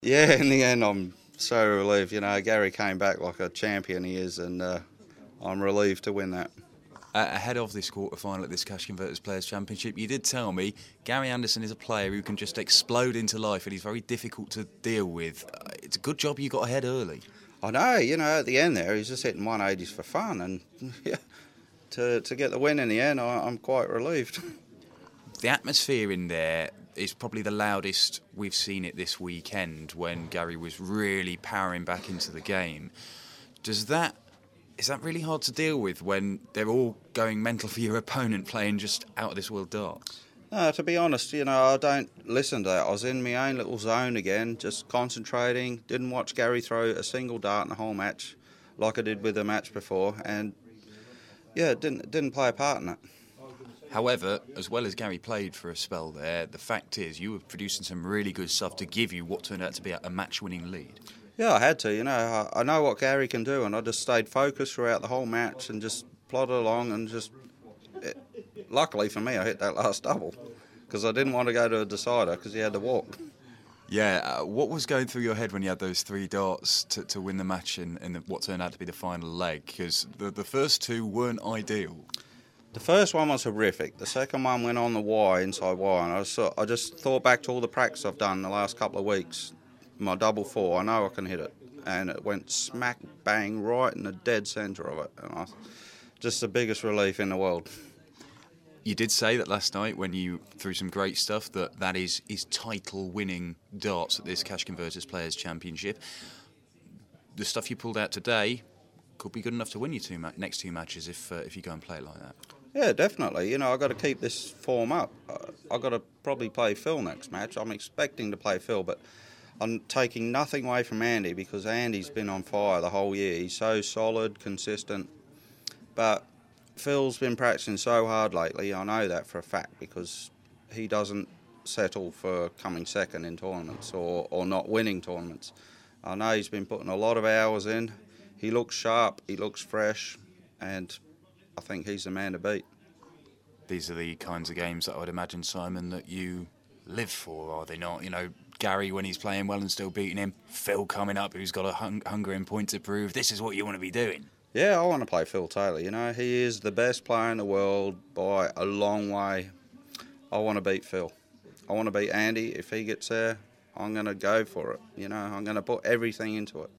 Yeah, in the end, I'm so relieved. Gary came back like a champion he is, and I'm relieved to win that. Ahead of this quarter-final at this Cash Converters Players' Championship, you did tell me Gary Anderson is a player who can just explode into life and he's very difficult to deal with. It's a good job you got ahead early. I know, at the end there, he's just hitting 180s for fun, and yeah, to get the win in the end, I'm quite relieved. The atmosphere in there is probably the loudest we've seen it this weekend when Gary was really powering back into the game. Is that really hard to deal with when they're all going mental for your opponent playing just out of this world darts? No, to be honest, I don't listen to that. I was in my own little zone again, just concentrating. Didn't watch Gary throw a single dart in the whole match, like I did with the match before, and yeah, didn't play a part in it. However, as well as Gary played for a spell there, the fact is you were producing some really good stuff to give you what turned out to be a match-winning lead. Yeah, I had to. I know what Gary can do, and I just stayed focused throughout the whole match and just plodded along and luckily for me, I hit that last double because I didn't want to go to a decider because he had to walk. Yeah, what was going through your head when you had those three darts to win the match in what turned out to be the final leg? Because the first two weren't ideal. The first one was horrific. The second one went on the Y, inside Y, and I just thought back to all the practice I've done the last couple of weeks. My double four, I know I can hit it. And it went smack bang right in the dead centre of it. And just the biggest relief in the world. You did say that last night when you threw some great stuff that is title-winning darts at this Cash Converters Players Championship. The stuff you pulled out today could be good enough to win your next two matches if you go and play it like that. Yeah, definitely. I've got to keep this form up. I've got to probably play Phil next match. I'm expecting to play Phil, but I'm taking nothing away from Andy because Andy's been on fire the whole year. He's so solid, consistent. But Phil's been practicing so hard lately, I know that for a fact, because he doesn't settle for coming second in tournaments or not winning tournaments. I know he's been putting a lot of hours in. He looks sharp, he looks fresh, and I think he's the man to beat. These are the kinds of games that I would imagine, Simon, that you live for, are they not? Gary when he's playing well and still beating him, Phil coming up who's got a hunger and point to prove. This is what you want to be doing. Yeah, I want to play Phil Taylor. He is the best player in the world by a long way. I want to beat Phil. I want to beat Andy. If he gets there, I'm going to go for it. I'm going to put everything into it.